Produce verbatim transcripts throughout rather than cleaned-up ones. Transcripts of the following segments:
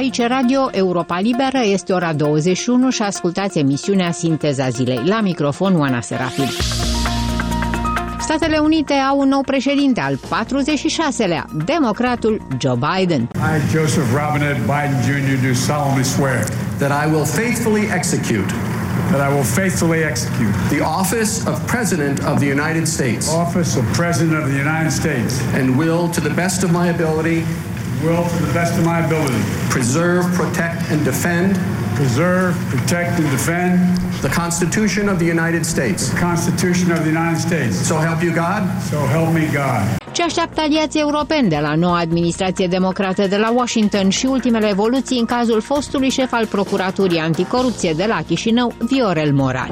Aici Radio Europa Liberă, este ora douăzeci și unu și ascultați emisiunea Sinteza Zilei. La microfon, Oana Serafin. Statele Unite au un nou președinte, al patruzeci și șaselea, democratul Joe Biden. I, Joseph Robinette Biden Junior do solemnly swear that I will faithfully execute that I will faithfully execute the office of President of the United States office of President of the United States and will, to the best of my ability, will to the best of my ability preserve, protect, and defend preserve, protect, and defend the Constitution of the United States. the Constitution of the United States. So help you God. So help me God. Ce așteaptă aliații europeni de la noua administrație democrată de la Washington și ultimele evoluții în cazul fostului șef al Procuraturii Anticorupție de la Chișinău, Viorel Moral.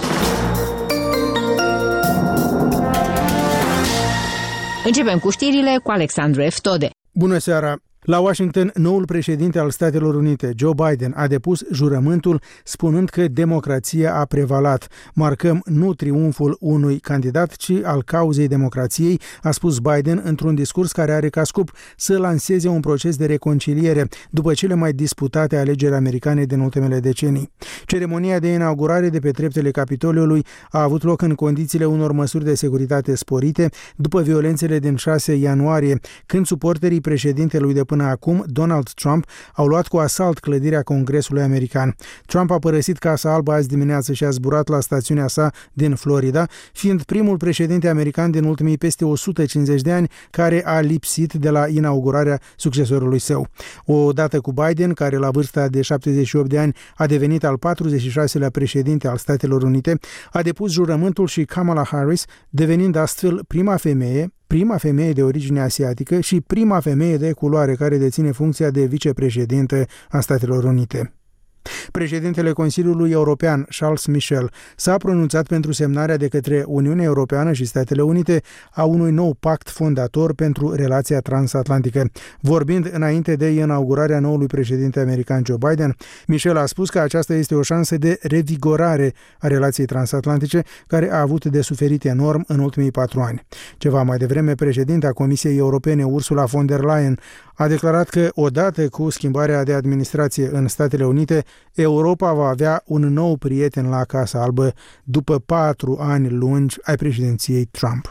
Începem cu știrile cu Alexandru Eftode. Bună seara! La Washington, noul președinte al Statelor Unite, Joe Biden, a depus jurământul spunând că democrația a prevalat. Marcăm nu triumful unui candidat, ci al cauzei democrației, a spus Biden într-un discurs care are ca scop să lanseze un proces de reconciliere după cele mai disputate alegeri americane din ultimele decenii. Ceremonia de inaugurare de pe treptele Capitoliului a avut loc în condițiile unor măsuri de securitate sporite după violențele din șase ianuarie, când suporterii președintelui de până acum, Donald Trump, au luat cu asalt clădirea Congresului American. Trump a părăsit Casa Albă azi dimineață și a zburat la stațiunea sa din Florida, fiind primul președinte american din ultimii peste o sută cincizeci de ani care a lipsit de la inaugurarea succesorului său. Odată cu Biden, care la vârsta de șaptezeci și opt de ani a devenit al patruzeci și șaselea președinte al Statelor Unite, a depus jurământul și Kamala Harris, devenind astfel prima femeie prima femeie de origine asiatică și prima femeie de culoare care deține funcția de vicepreședinte a Statelor Unite. Președintele Consiliului European, Charles Michel, s-a pronunțat pentru semnarea de către Uniunea Europeană și Statele Unite a unui nou pact fondator pentru relația transatlantică. Vorbind înainte de inaugurarea noului președinte american Joe Biden, Michel a spus că aceasta este o șansă de revigorare a relației transatlantice, care a avut de suferit enorm în ultimii patru ani. Ceva mai devreme, președinta Comisiei Europene, Ursula von der Leyen, a declarat că odată cu schimbarea de administrație în Statele Unite, Europa va avea un nou prieten la Casa Albă după patru ani lungi ai președinției Trump.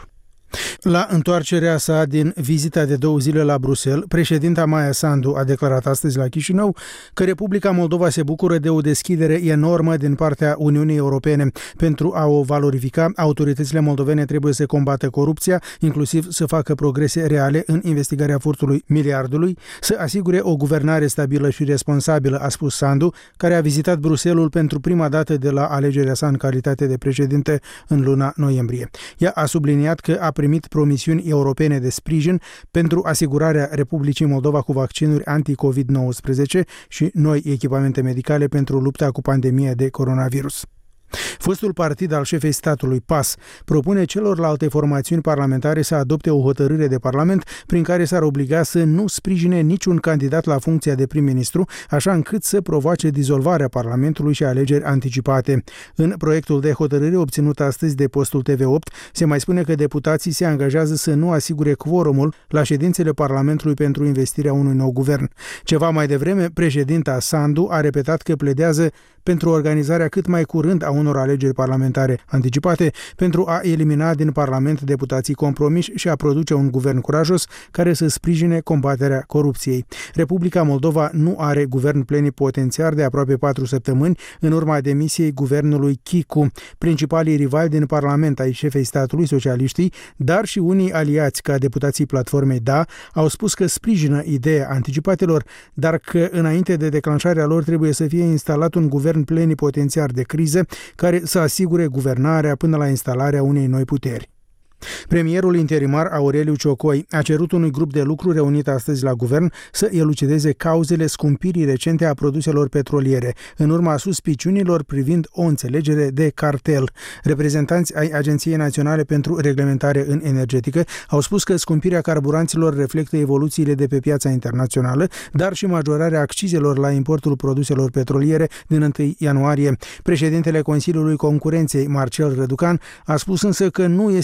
La întoarcerea sa din vizita de două zile la Bruxelles, președinta Maia Sandu a declarat astăzi la Chișinău că Republica Moldova se bucură de o deschidere enormă din partea Uniunii Europene. Pentru a o valorifica, autoritățile moldovene trebuie să combată corupția, inclusiv să facă progrese reale în investigarea furtului miliardului, să asigure o guvernare stabilă și responsabilă, a spus Sandu, care a vizitat Bruxelles pentru prima dată de la alegerea sa în calitate de președinte în luna noiembrie. Ea a subliniat că a primit promisiuni europene de sprijin pentru asigurarea Republicii Moldova cu vaccinuri anti-covid nouăsprezece și noi echipamente medicale pentru lupta cu pandemia de coronavirus. Fostul partid al șefei statului, P A S, propune celorlalte formațiuni parlamentare să adopte o hotărâre de parlament prin care s-ar obliga să nu sprijine niciun candidat la funcția de prim-ministru, așa încât să provoace dizolvarea Parlamentului și alegeri anticipate. În proiectul de hotărâre obținut astăzi de postul T V opt, se mai spune că deputații se angajează să nu asigure quorumul la ședințele Parlamentului pentru investirea unui nou guvern. Ceva mai devreme, președinta Sandu a repetat că pledează pentru organizarea cât mai curând a unor alegeri parlamentare anticipate pentru a elimina din Parlament deputații compromiși și a produce un guvern curajos care să sprijine combaterea corupției. Republica Moldova nu are guvern plenipotențiar de aproape patru săptămâni în urma demisiei guvernului Chicu. Principalii rivali din Parlament ai șefei statului, socialiștii, dar și unii aliați ca deputații platformei D A, au spus că sprijină ideea anticipatelor, dar că înainte de declanșarea lor trebuie să fie instalat un guvern plenipotențiar de criză care să asigure guvernarea până la instalarea unei noi puteri. Premierul interimar Aureliu Ciocoi a cerut unui grup de lucru reunit astăzi la guvern să elucideze cauzele scumpirii recente a produselor petroliere, în urma suspiciunilor privind o înțelegere de cartel. Reprezentanți ai Agenției Naționale pentru Reglementare în Energetică au spus că scumpirea carburanților reflectă evoluțiile de pe piața internațională, dar și majorarea accizelor la importul produselor petroliere din întâi ianuarie. Președintele Consiliului Concurenței, Marcel Răducan, a spus însă că nu este exclus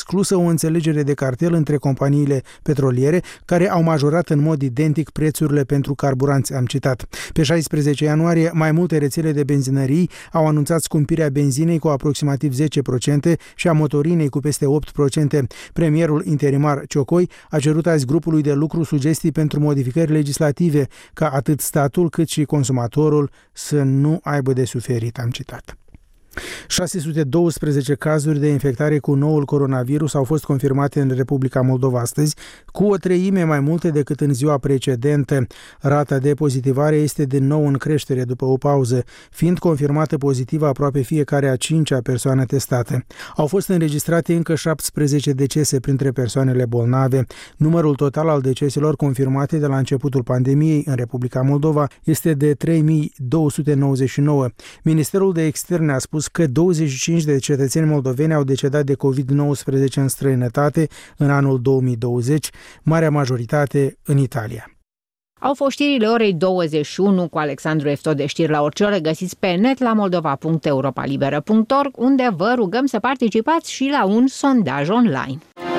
exclusă o înțelegere de cartel între companiile petroliere care au majorat în mod identic prețurile pentru carburanți, am citat. Pe șaisprezece ianuarie, mai multe rețele de benzinării au anunțat scumpirea benzinei cu aproximativ zece la sută și a motorinei cu peste opt la sută. Premierul interimar Ciocoi a cerut azi grupului de lucru sugestii pentru modificări legislative ca atât statul cât și consumatorul să nu aibă de suferit, am citat. șase sute douăsprezece cazuri de infectare cu noul coronavirus au fost confirmate în Republica Moldova astăzi, cu o treime mai multe decât în ziua precedentă. Rata de pozitivare este din nou în creștere după o pauză, fiind confirmată pozitivă aproape fiecare a cincea persoană testată. Au fost înregistrate încă șaptesprezece decese printre persoanele bolnave. Numărul total al deceselor confirmate de la începutul pandemiei în Republica Moldova este de trei mii două sute nouăzeci și nouă. Ministerul de Externe a spus că douăzeci și cinci de cetățeni moldoveni au decedat de covid nouăsprezece în străinătate în anul două mii douăzeci, marea majoritate în Italia. Au fost știrile orei douăzeci și unu cu Alexandru Eftode. Știri la orice oră găsiți pe net la moldova punct europa liberă punct org, unde vă rugăm să participați și la un sondaj online.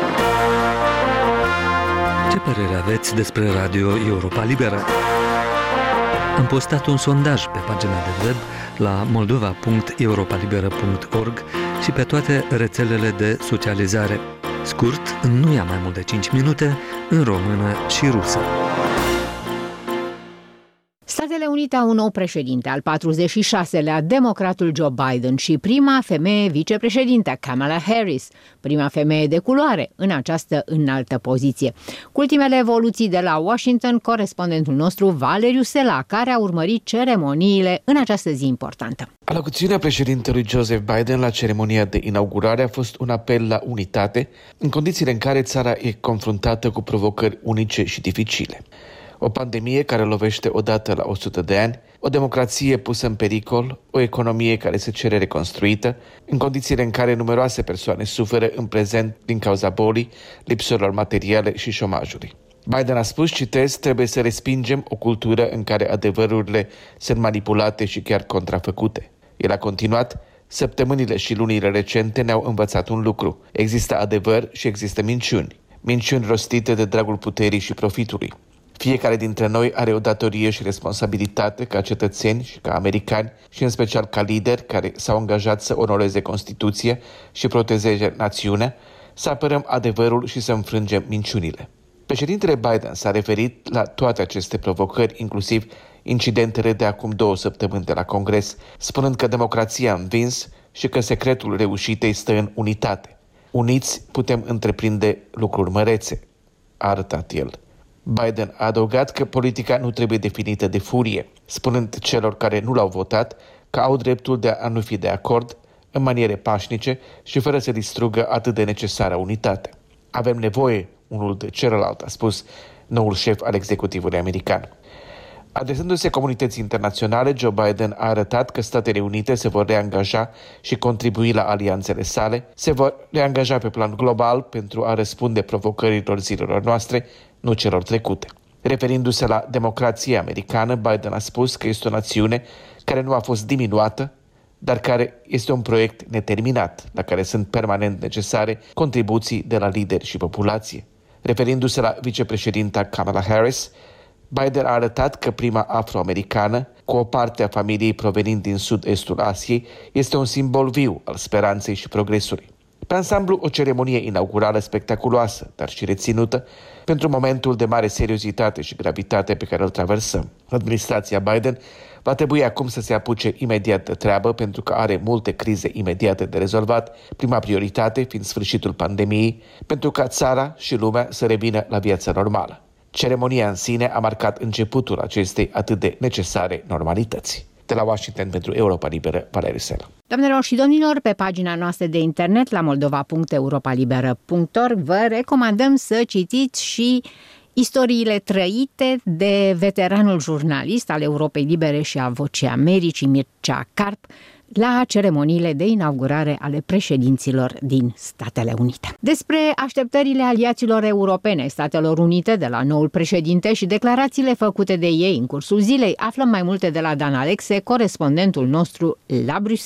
Ce părere aveți despre Radio Europa Liberă? Am postat un sondaj pe pagina de web la moldova punct europa liberă punct org și pe toate rețelele de socializare. Scurt, nu ia mai mult de cinci minute, în română și rusă. Statele Unite au un nou președinte, al patruzeci și șaselea, democratul Joe Biden, și prima femeie vicepreședinte, Kamala Harris, prima femeie de culoare în această înaltă poziție. Cu ultimele evoluții de la Washington, corespondentul nostru Valeriu Sela, care a urmărit ceremoniile în această zi importantă. Alocuțiunea președintelui Joseph Biden la ceremonia de inaugurare a fost un apel la unitate, în condițiile în care țara e confruntată cu provocări unice și dificile. O pandemie care lovește odată la o sută de ani, o democrație pusă în pericol, o economie care se cere reconstruită, în condițiile în care numeroase persoane suferă în prezent din cauza bolii, lipsurilor materiale și șomajului. Biden a spus, citez, trebuie să respingem o cultură în care adevărurile sunt manipulate și chiar contrafăcute. El a continuat, săptămânile și lunile recente ne-au învățat un lucru. Există adevăr și există minciuni. Minciuni rostite de dragul puterii și profitului. Fiecare dintre noi are o datorie și responsabilitate ca cetățeni și ca americani și în special ca lideri care s-au angajat să onoreze Constituția și protejeze națiunea, să apărăm adevărul și să înfrângem minciunile. Președintele Biden s-a referit la toate aceste provocări, inclusiv incidentele de acum două săptămâni de la Congres, spunând că democrația a învins și că secretul reușitei stă în unitate. Uniți putem întreprinde lucruri mărețe, a arătat el. Biden a adăugat că politica nu trebuie definită de furie, spunând celor care nu l-au votat că au dreptul de a nu fi de acord, în maniere pașnice și fără să distrugă atât de necesară unitate. Avem nevoie unul de celălalt, a spus noul șef al executivului american. Adresându-se comunității internaționale, Joe Biden a arătat că Statele Unite se vor reangaja și contribui la alianțele sale, se vor reangaja pe plan global pentru a răspunde provocărilor zilelor noastre, nu celor trecute. Referindu-se la democrația americană, Biden a spus că este o națiune care nu a fost diminuată, dar care este un proiect neterminat, la care sunt permanent necesare contribuții de la lideri și populație. Referindu-se la vicepreședinta Kamala Harris, Biden a arătat că prima afroamericană, cu o parte a familiei provenind din sud-estul Asiei, este un simbol viu al speranței și progresului. Pe ansamblu, o ceremonie inaugurală spectaculoasă, dar și reținută, pentru momentul de mare seriozitate și gravitate pe care îl traversăm. Administrația Biden va trebui acum să se apuce imediat de treabă, pentru că are multe crize imediate de rezolvat, prima prioritate fiind sfârșitul pandemiei, pentru ca țara și lumea să revină la viața normală. Ceremonia în sine a marcat începutul acestei atât de necesare normalități. De la Washington pentru Europa Liberă, Valeriu Sela. Doamnelor și domnilor, pe pagina noastră de internet la moldova punct europa liberă punct org vă recomandăm să citiți și istoriile trăite de veteranul jurnalist al Europei Libere și a Vocii Americii, Mircea Carp, la ceremoniile de inaugurare ale președinților din Statele Unite. Despre așteptările aliaților europene Statelor Unite de la noul președinte și declarațiile făcute de ei în cursul zilei, aflăm mai multe de la Dan Alexe, corespondentul nostru la Bruxelles.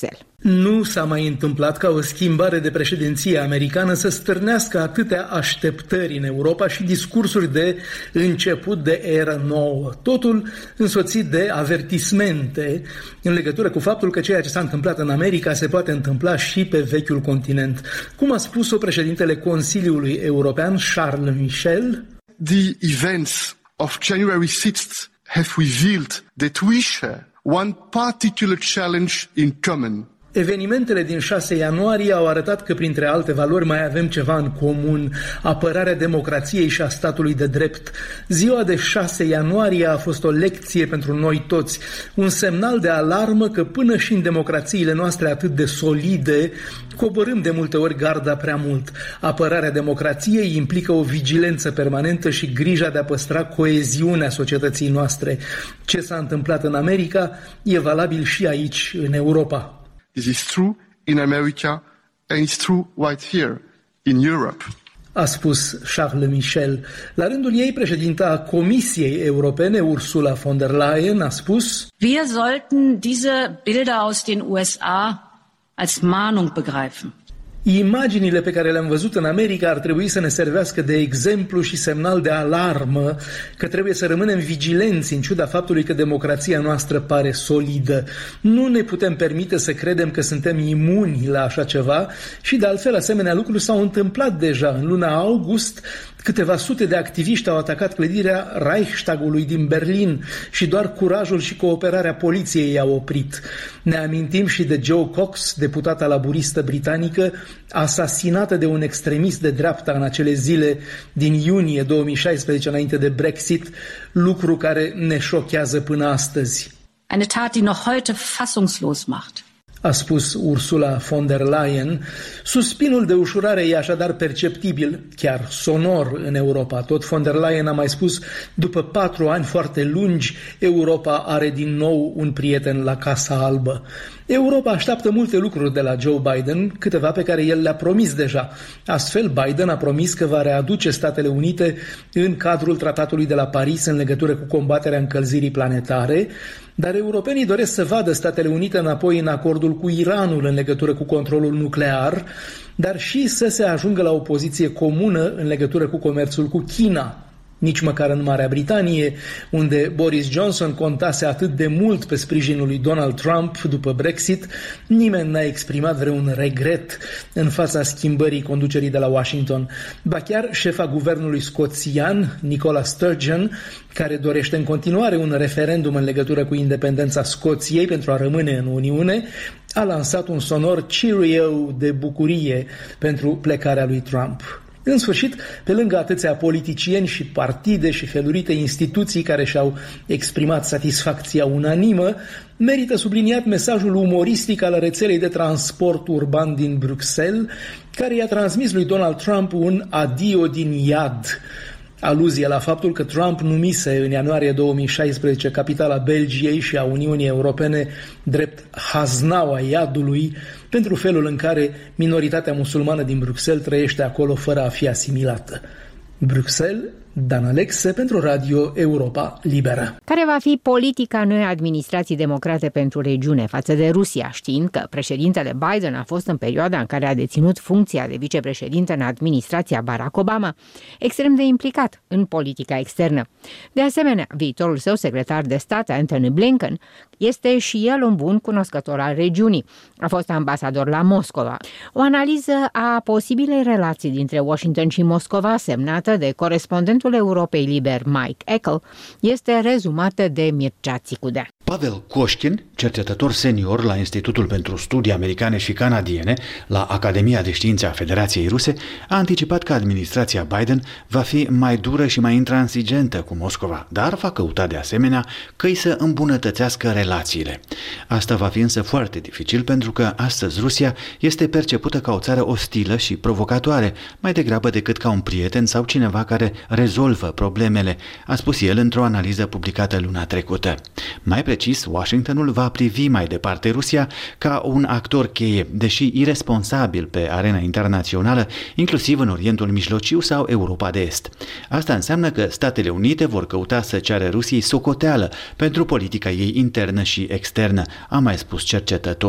Nu s-a mai întâmplat ca o schimbare de președinție americană să stârnească atâtea așteptări în Europa și discursuri de început de eră nouă. Totul însoțit de avertismente în legătură cu faptul că ceea ce s-a întâmplat în America se poate întâmpla și pe vechiul continent. Cum a spus-o președintele Consiliului European, Charles Michel, The events of January sixth have revealed that we share one particular challenge in common. Evenimentele din șase ianuarie au arătat că, printre alte valori, mai avem ceva în comun: apărarea democrației și a statului de drept. Ziua de șase ianuarie a fost o lecție pentru noi toți, un semnal de alarmă că până și în democrațiile noastre atât de solide, coborâm de multe ori garda prea mult. Apărarea democrației implică o vigilență permanentă și grija de a păstra coeziunea societății noastre. Ce s-a întâmplat în America e valabil și aici, în Europa. This is true in America and it's true right here in Europe. A spus Charles Michel. La rândul ei, președinta Comisiei Europene, Ursula von der Leyen, a spus: Wir sollten diese Bilder aus den U S A als Mahnung begreifen. Imaginile pe care le-am văzut în America ar trebui să ne servească de exemplu și semnal de alarmă că trebuie să rămânem vigilenți în ciuda faptului că democrația noastră pare solidă. Nu ne putem permite să credem că suntem imuni la așa ceva și, de altfel, asemenea lucruri s-au întâmplat deja. În luna august, câteva sute de activiști au atacat clădirea Reichstagului din Berlin și doar curajul și cooperarea poliției i-au oprit. Ne amintim și de Jo Cox, deputata laburistă britanică, asasinată de un extremist de dreapta în acele zile din iunie două mii șaisprezece, înainte de Brexit, lucru care ne șochează până astăzi. Eine Tat, die noch heute fassungslos macht. A spus Ursula von der Leyen. Suspinul de ușurare e așadar perceptibil, chiar sonor, în Europa. Tot von der Leyen a mai spus: după patru ani foarte lungi, Europa are din nou un prieten la Casa Albă. Europa așteaptă multe lucruri de la Joe Biden, câteva pe care el le-a promis deja. Astfel, Biden a promis că va readuce Statele Unite în cadrul Tratatului de la Paris în legătură cu combaterea încălzirii planetare, dar europenii doresc să vadă Statele Unite înapoi în acordul cu Iranul în legătură cu controlul nuclear, dar și să se ajungă la o poziție comună în legătură cu comerțul cu China. Nici măcar în Marea Britanie, unde Boris Johnson contase atât de mult pe sprijinul lui Donald Trump după Brexit, nimeni n-a exprimat vreun regret în fața schimbării conducerii de la Washington. Ba chiar șefa guvernului scoțian, Nicola Sturgeon, care dorește în continuare un referendum în legătură cu independența Scoției pentru a rămâne în Uniune, a lansat un sonor cheerio de bucurie pentru plecarea lui Trump. În sfârșit, pe lângă atâția politicieni și partide și felurite instituții care și-au exprimat satisfacția unanimă, merită subliniat mesajul umoristic al rețelei de transport urban din Bruxelles, care i-a transmis lui Donald Trump un adio din iad. Aluzie la faptul că Trump numise în ianuarie două mii șaisprezece capitala Belgiei și a Uniunii Europene drept haznaua iadului pentru felul în care minoritatea musulmană din Bruxelles trăiește acolo fără a fi asimilată. Bruxelles, Dan Alexe pentru Radio Europa Liberă. Care va fi politica noii administrații democrate pentru regiune față de Rusia, știind că președintele Biden a fost în perioada în care a deținut funcția de vicepreședinte în administrația Barack Obama extrem de implicat în politica externă. De asemenea, viitorul său secretar de stat, Antony Blinken, este și el un bun cunoscător al regiunii. A fost ambasador la Moscova. O analiză a posibilei relații dintre Washington și Moscova, semnată de corespondentul Europei Liber Mike Eckel, este rezumată de Mircea Țicudea. Pavel Coștin, cercetător senior la Institutul pentru Studii Americane și Canadiene la Academia de Științe a Federației Ruse, a anticipat că administrația Biden va fi mai dură și mai intransigentă cu Moscova, dar va căuta de asemenea căi să îmbunătățească relațiile. Asta va fi însă foarte dificil pentru că astăzi Rusia este percepută ca o țară ostilă și provocatoare, mai degrabă decât ca un prieten sau cineva care rezolvă problemele, a spus el într-o analiză publicată luna trecută. Mai precis, Washingtonul va privi mai departe Rusia ca un actor cheie, deși iresponsabil pe arena internațională, inclusiv în Orientul Mijlociu sau Europa de Est. Asta înseamnă că Statele Unite vor căuta să ceară Rusiei socoteală pentru politica ei internă și externă, a mai spus cercetătorul.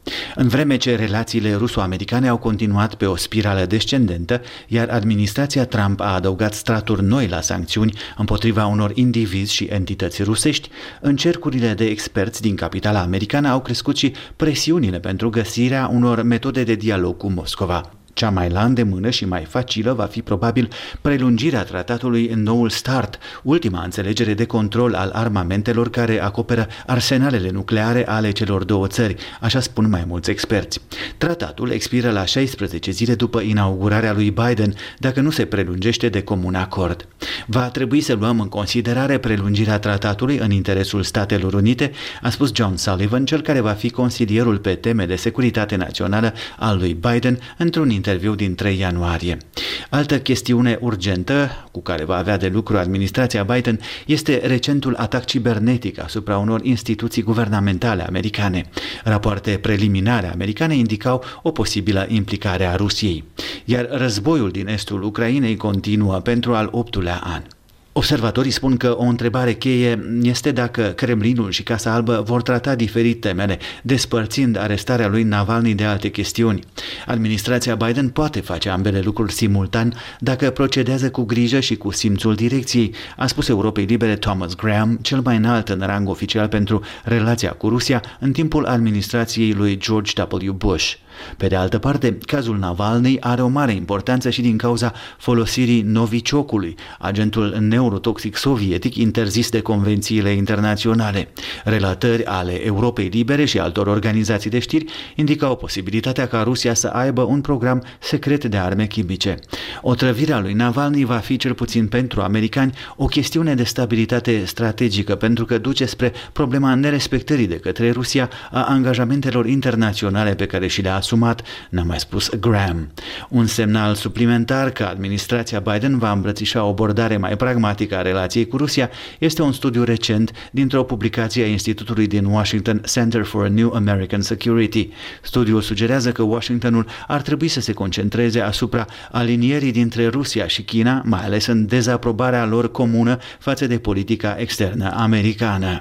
În vreme ce relațiile ruso-americane au continuat pe o spirală descendentă, iar administrația Trump a adăugat straturi noi la sancțiuni împotriva unor indivizi și entități rusești, în cercurile de experți din capitala americană au crescut și presiunile pentru găsirea unor metode de dialog cu Moscova. Cea mai la îndemână și mai facilă va fi probabil prelungirea tratatului în noul START, ultima înțelegere de control al armamentelor care acoperă arsenalele nucleare ale celor două țări, așa spun mai mulți experți. Tratatul expiră la șaisprezece zile după inaugurarea lui Biden, dacă nu se prelungește de comun acord. Va trebui să luăm în considerare prelungirea tratatului în interesul Statelor Unite, a spus John Sullivan, cel care va fi consilierul pe teme de securitate națională al lui Biden, într-un interviu din trei ianuarie. Altă chestiune urgentă cu care va avea de lucru administrația Biden este recentul atac cibernetic asupra unor instituții guvernamentale americane. Rapoarte preliminare americane indicau o posibilă implicare a Rusiei. Iar războiul din estul Ucrainei continuă pentru al optulea an. Observatorii spun că o întrebare cheie este dacă Kremlinul și Casa Albă vor trata diferit temele, despărțind arestarea lui Navalny de alte chestiuni. Administrația Biden poate face ambele lucruri simultan dacă procedează cu grijă și cu simțul direcției, a spus Europei Libere Thomas Graham, cel mai înalt în rang oficial pentru relația cu Rusia în timpul administrației lui George W. Bush. Pe de altă parte, cazul Navalny are o mare importanță și din cauza folosirii novichokului, agentul neurotoxic sovietic interzis de convențiile internaționale. Relatări ale Europei Libere și altor organizații de știri indicau posibilitatea ca Rusia să aibă un program secret de arme chimice. Otrăvirea lui Navalny va fi, cel puțin pentru americani, o chestiune de stabilitate strategică, pentru că duce spre problema nerespectării de către Rusia a angajamentelor internaționale pe care și le-a asumat, n-a mai spus Graham. Un semnal suplimentar că administrația Biden va îmbrățișa o abordare mai pragmatică a relației cu Rusia este un studiu recent dintr-o publicație a Institutului din Washington Center for a New American Security. Studiul sugerează că Washingtonul ar trebui să se concentreze asupra alinierii dintre Rusia și China, mai ales în dezaprobarea lor comună față de politica externă americană.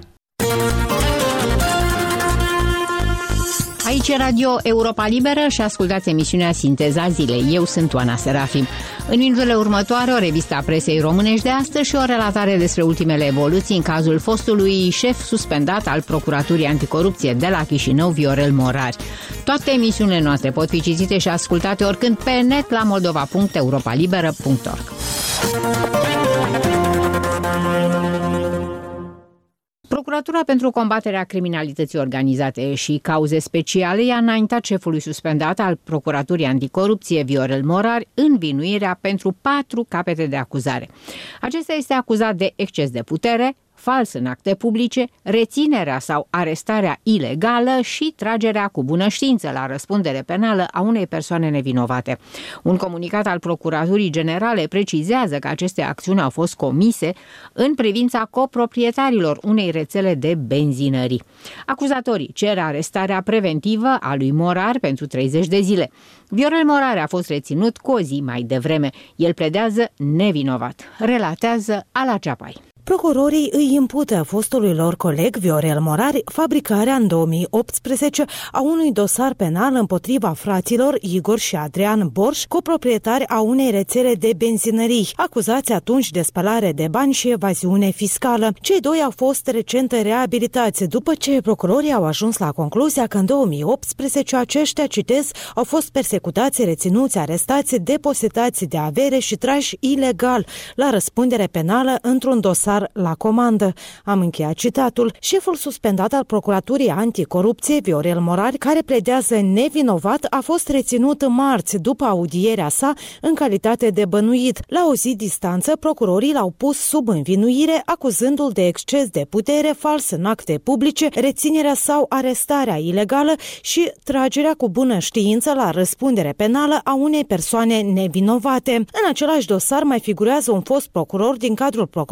Aici e Radio Europa Liberă și ascultați emisiunea Sinteza Zilei. Eu sunt Oana Serafim. În minutele următoare, o revistă a presei românești de astăzi și o relatare despre ultimele evoluții în cazul fostului șef suspendat al Procuraturii Anticorupție de la Chișinău, Viorel Morari. Toate emisiunile noastre pot fi citite și ascultate oricând pe net la moldova punct europa liberă punct org. Procuratura pentru combaterea criminalității organizate și cauze speciale i-a înaintat șefului suspendat al Procuraturii Anticorupție, Viorel Morari, învinuirea pentru patru capete de acuzare. Acesta este acuzat de exces de putere, fals în acte publice, reținerea sau arestarea ilegală și tragerea cu bună știință la răspundere penală a unei persoane nevinovate. Un comunicat al Procuraturii Generale precizează că aceste acțiuni au fost comise în privința coproprietarilor unei rețele de benzinării. Acuzatorii cer arestarea preventivă a lui Morari pentru treizeci de zile. Viorel Morari a fost reținut cu o zi mai devreme. El pledează nevinovat. Relatează Ala Ceapai. Procurorii îi impută fostului lor coleg Viorel Morari fabricarea în două mii optsprezece a unui dosar penal împotriva fraților Igor și Adrian Borș, coproprietari a unei rețele de benzinării, acuzați atunci de spălare de bani și evaziune fiscală. Cei doi au fost recent reabilitați după ce procurorii au ajuns la concluzia că în două mii optsprezece aceștia, citez, au fost persecutați, reținuți, arestați, depositați de avere și trași ilegal la răspundere penală într-un dosar la comandă. Am încheiat citatul. Șeful suspendat al Procuraturii Anticorupție, Viorel Morari, care pledează nevinovat, a fost reținut marți după audierea sa în calitate de bănuit. La o zi distanță, procurorii l-au pus sub învinuire, acuzându-l de exces de putere, fals în acte publice, reținerea sau arestarea ilegală și tragerea cu bună știință la răspundere penală a unei persoane nevinovate. În același dosar mai figurează un fost procuror din cadrul Procuraturii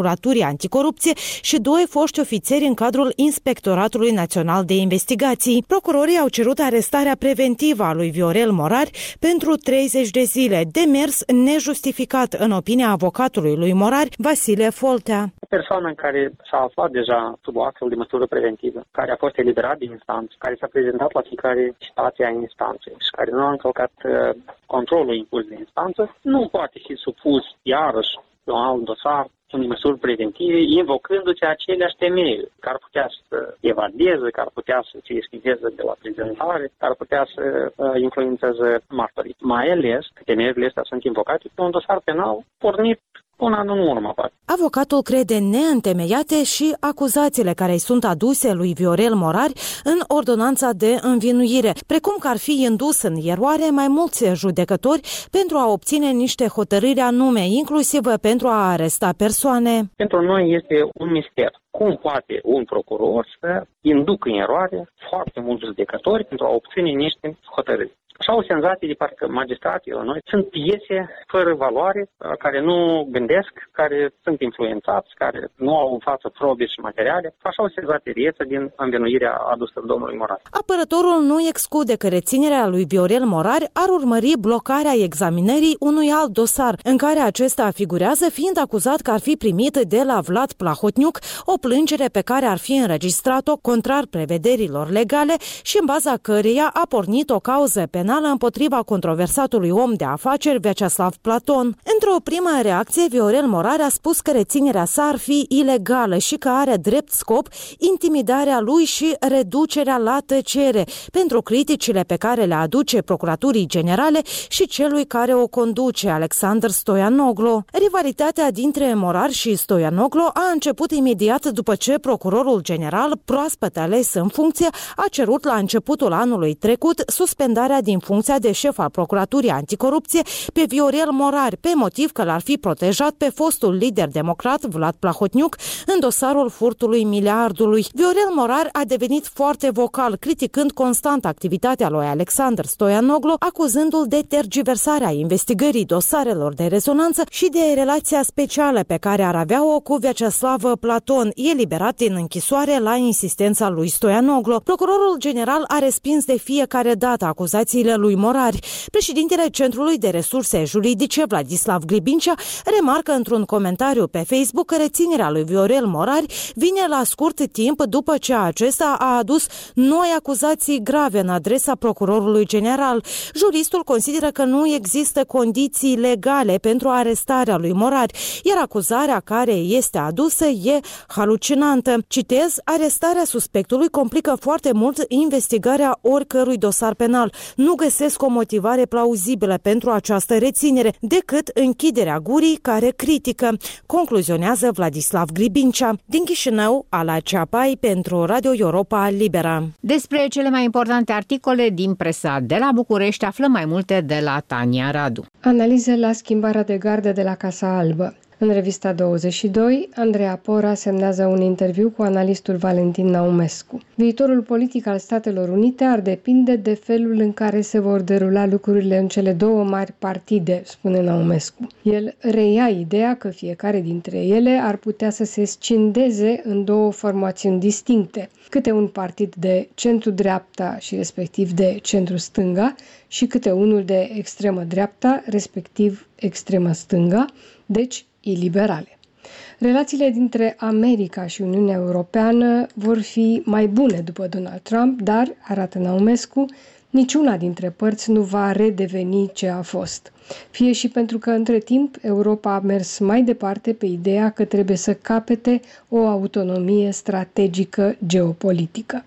anticorupție și doi foști ofițeri în cadrul Inspectoratului Național de Investigații. Procurorii au cerut arestarea preventivă a lui Viorel Morari pentru treizeci de zile, demers nejustificat în opinia avocatului lui Morari, Vasile Foltea. O persoană care s-a aflat deja sub o astfel de măsură preventivă, care a fost eliberat din instanță, care s-a prezentat la fiecare situație a instanței și care nu a încălcat uh, controlul impus de instanță, nu poate fi supus iarăși la un alt dosar unei măsuri preventive, invocându-se aceleași temei, care ar putea să evadeze, care ar putea să se eschiveze de la prezentare, care ar putea să uh, influențeze martorii. Mai ales că temerile astea sunt invocate pe un dosar penal pornit un an în urmă, poate. Avocatul crede neîntemeiate și acuzațiile care îi sunt aduse lui Viorel Morari în ordonanța de învinuire, precum că ar fi indus în eroare mai mulți judecători pentru a obține niște hotărâri anume, inclusiv pentru a aresta persoane. Pentru noi este un mister. Cum poate un procuror să inducă în eroare foarte mulți judecători pentru a obține niște hotărâri? Așa o senzație de parcă magistrații la noi sunt piese fără valoare, care nu gândesc, care sunt influențați, care nu au în față probe și materiale. Așa o senzație reiese din învinuirea adusă domnului Morari. Apărătorul nu exclude că reținerea lui Viorel Morari ar urmări blocarea examinării unui alt dosar, în care acesta figurează fiind acuzat că ar fi primit de la Vlad Plahotniuc o plângere pe care ar fi înregistrat-o contrar prevederilor legale și în baza căreia a pornit o cauză penală împotriva controversatului om de afaceri Vyacheslav Platon. Într-o primă reacție, Viorel Morari a spus că reținerea sa ar fi ilegală și că are drept scop intimidarea lui și reducerea la tăcere pentru criticile pe care le aduce Procuraturii Generale și celui care o conduce, Alexander Stoianoglo. Rivalitatea dintre Morari și Stoianoglo a început imediat după ce Procurorul General, proaspăt ales în funcție, a cerut la începutul anului trecut suspendarea din funcția de șef al Procuraturii Anticorupție pe Viorel Morari, pe motiv că l-ar fi protejat pe fostul lider democrat Vlad Plahotniuc în dosarul furtului miliardului. Viorel Morari a devenit foarte vocal, criticând constant activitatea lui Alexander Stoianoglo, acuzându-l de tergiversarea investigării dosarelor de rezonanță și de relația specială pe care ar avea-o cu Vyacheslav Platon, eliberat din închisoare la insistența lui Stoianoglo. Procurorul general a respins de fiecare dată acuzațiile lui Morari. Președintele Centrului de Resurse Juridice, Vladislav Gribincea, remarcă într-un comentariu pe Facebook că reținerea lui Viorel Morari vine la scurt timp după ce acesta a adus noi acuzații grave în adresa procurorului general. Juristul consideră că nu există condiții legale pentru arestarea lui Morari, iar acuzarea care este adusă e halucinantă. Citez, arestarea suspectului complică foarte mult investigarea oricărui dosar penal. Nu găsesc o motivare plauzibilă pentru această reținere decât închiderea gurii care critică, concluzionează Vladislav Gribincea. Din Chișinău, Ala Ceapai pentru Radio Europa Liberă. Despre cele mai importante articole din presa de la București aflăm mai multe de la Tania Radu. Analize la schimbarea de gardă de la Casa Albă. În revista douăzeci și doi, Andreea Pora semnează un interviu cu analistul Valentin Naumescu. Viitorul politic al Statelor Unite ar depinde de felul în care se vor derula lucrurile în cele două mari partide, spune Naumescu. El reia ideea că fiecare dintre ele ar putea să se scindeze în două formațiuni distincte, câte un partid de centru-dreapta și respectiv de centru-stânga și câte unul de extremă-dreapta, respectiv extremă-stânga, deci iliberale. Relațiile dintre America și Uniunea Europeană vor fi mai bune după Donald Trump, dar, arată Naumescu, niciuna dintre părți nu va redeveni ce a fost. Fie și pentru că, între timp, Europa a mers mai departe pe ideea că trebuie să capete o autonomie strategică geopolitică.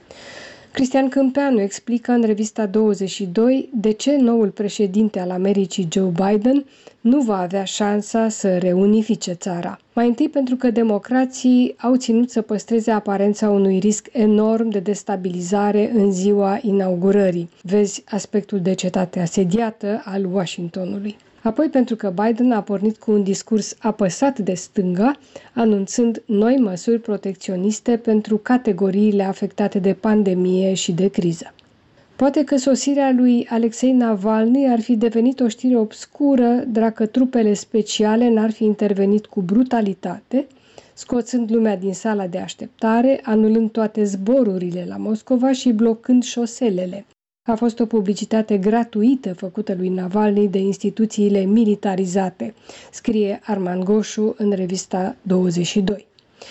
Cristian Câmpeanu explică în revista douăzeci și doi de ce noul președinte al Americii, Joe Biden, nu va avea șansa să reunifice țara. Mai întâi pentru că democrații au ținut să păstreze aparența unui risc enorm de destabilizare în ziua inaugurării. Vezi aspectul de cetate asediată al Washingtonului. Apoi pentru că Biden a pornit cu un discurs apăsat de stânga, anunțând noi măsuri protecționiste pentru categoriile afectate de pandemie și de criză. Poate că sosirea lui Alexei Navalny ar fi devenit o știre obscură dacă trupele speciale n-ar fi intervenit cu brutalitate, scoțând lumea din sala de așteptare, anulând toate zborurile la Moscova și blocând șoselele. A fost o publicitate gratuită făcută lui Navalny de instituțiile militarizate, scrie Arman Goșu în revista douăzeci și doi.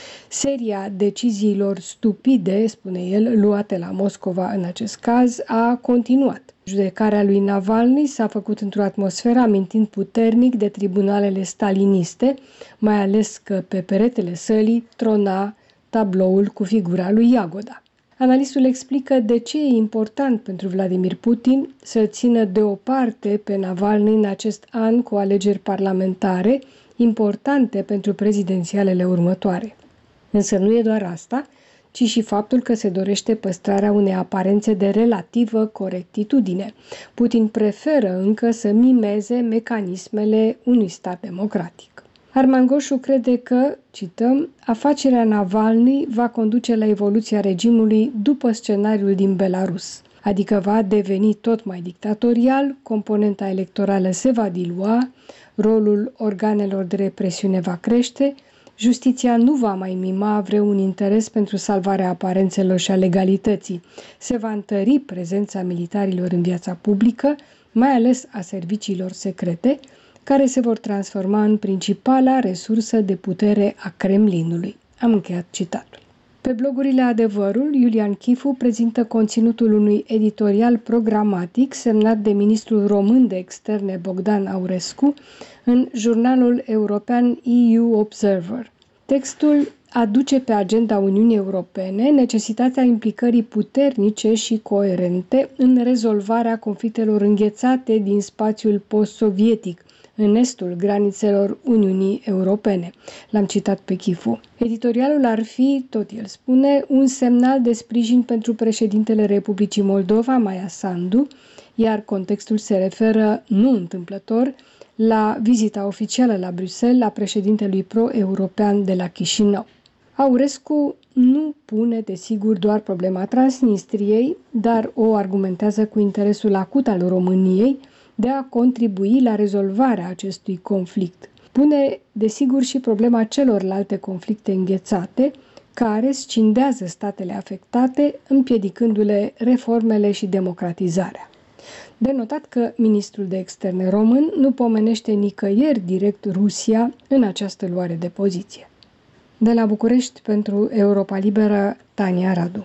Seria deciziilor stupide, spune el, luate la Moscova în acest caz, a continuat. Judecarea lui Navalny s-a făcut într-o atmosferă amintind puternic de tribunalele staliniste, mai ales că pe peretele sălii trona tabloul cu figura lui Jagoda. Analistul explică de ce e important pentru Vladimir Putin să țină deoparte pe Navalny în acest an cu alegeri parlamentare importante pentru prezidențialele următoare. Însă nu e doar asta, ci și faptul că se dorește păstrarea unei aparențe de relativă corectitudine. Putin preferă încă să mimeze mecanismele unui stat democratic. Arman Goșu crede că, cităm, afacerea Navalny va conduce la evoluția regimului după scenariul din Belarus, adică va deveni tot mai dictatorial, componenta electorală se va dilua, rolul organelor de represiune va crește, justiția nu va mai mima vreun interes pentru salvarea aparențelor și a legalității. Se va întări prezența militarilor în viața publică, mai ales a serviciilor secrete, care se vor transforma în principala resursă de putere a Kremlinului. Am încheiat citatul. Pe blogurile Adevărul, Iulian Chifu prezintă conținutul unui editorial programatic semnat de ministrul român de externe Bogdan Aurescu în jurnalul european E U Observer. Textul aduce pe agenda Uniunii Europene necesitatea implicării puternice și coerente în rezolvarea conflictelor înghețate din spațiul post-sovietic, în estul granițelor Uniunii Europene. L-am citat pe Chifu. Editorialul ar fi, tot el spune, un semnal de sprijin pentru președintele Republicii Moldova, Maia Sandu, iar contextul se referă, nu întâmplător, la vizita oficială la Bruxelles a președintelui pro-european de la Chișinău. Aurescu nu pune, desigur, doar problema Transnistriei, dar o argumentează cu interesul acut al României de a contribui la rezolvarea acestui conflict. Pune, desigur, și problema celorlalte conflicte înghețate, care scindează statele afectate, împiedicându-le reformele și democratizarea. De notat că ministrul de externe român nu pomenește nicăieri direct Rusia în această luare de poziție. De la București, pentru Europa Liberă, Tania Radu.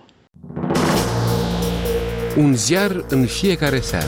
Un ziar în fiecare seară.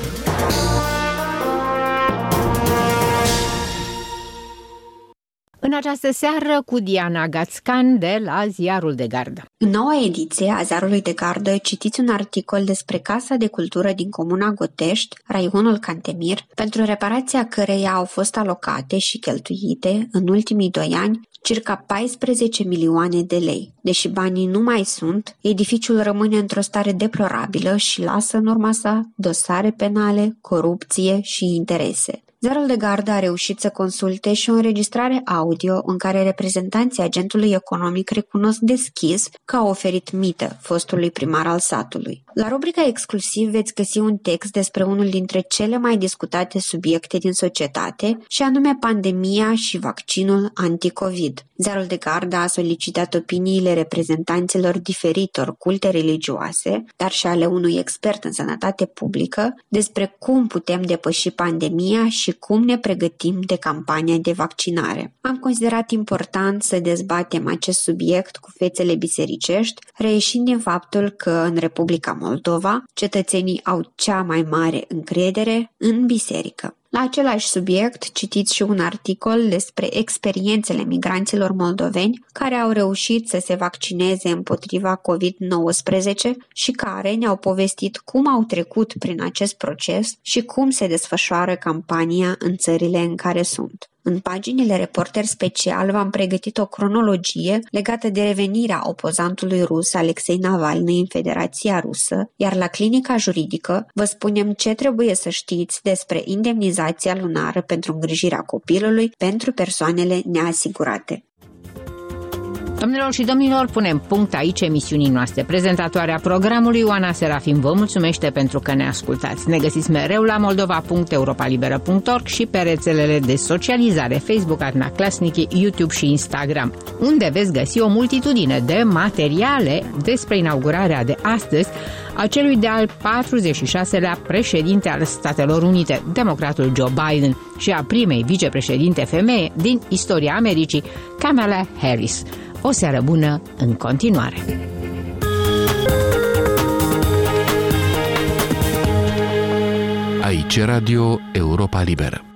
În această seară cu Diana Gațcan de la Ziarul de Gardă. În noua ediție a Ziarului de Gardă citiți un articol despre Casa de Cultură din Comuna Gotești, raionul Cantemir, pentru reparația căreia au fost alocate și cheltuite în ultimii doi ani circa paisprezece milioane de lei. Deși banii nu mai sunt, edificiul rămâne într-o stare deplorabilă și lasă în urma sa dosare penale, corupție și interese. Ziarul de Gardă a reușit să consulte și o înregistrare audio în care reprezentanții agentului economic recunosc deschis că au oferit mită fostului primar al satului. La rubrica exclusiv veți găsi un text despre unul dintre cele mai discutate subiecte din societate, și anume pandemia și vaccinul anti-Covid. Ziarul de Gardă a solicitat opiniile reprezentanților diferitor culte religioase, dar și ale unui expert în sănătate publică, despre cum putem depăși pandemia și cum ne pregătim de campania de vaccinare. Am considerat important să dezbatem acest subiect cu fețele bisericești, reieșind din faptul că în Republica Moldova cetățenii au cea mai mare încredere în biserică. La același subiect citiți și un articol despre experiențele migranților moldoveni care au reușit să se vaccineze împotriva covid nouăsprezece și care ne-au povestit cum au trecut prin acest proces și cum se desfășoară campania în țările în care sunt. În paginile Reporter Special v-am pregătit o cronologie legată de revenirea opozantului rus Alexei Navalny în Federația Rusă, iar la Clinica Juridică vă spunem ce trebuie să știți despre indemnizația lunară pentru îngrijirea copilului pentru persoanele neasigurate. Domnilor și domnilor, punem punct aici emisiunii noastre. Prezentatoarea programului, Oana Serafim, vă mulțumește pentru că ne ascultați. Ne găsiți mereu la moldova punct europa liberă punct org și pe rețelele de socializare Facebook, Adna Clasnichi, YouTube și Instagram, unde veți găsi o multitudine de materiale despre inaugurarea de astăzi a celui de-al patruzeci și șaselea președinte al Statelor Unite, democratul Joe Biden, și a primei vicepreședinte femeie din istoria Americii, Kamala Harris. O seară bună în continuare! Aici Radio Europa Liberă.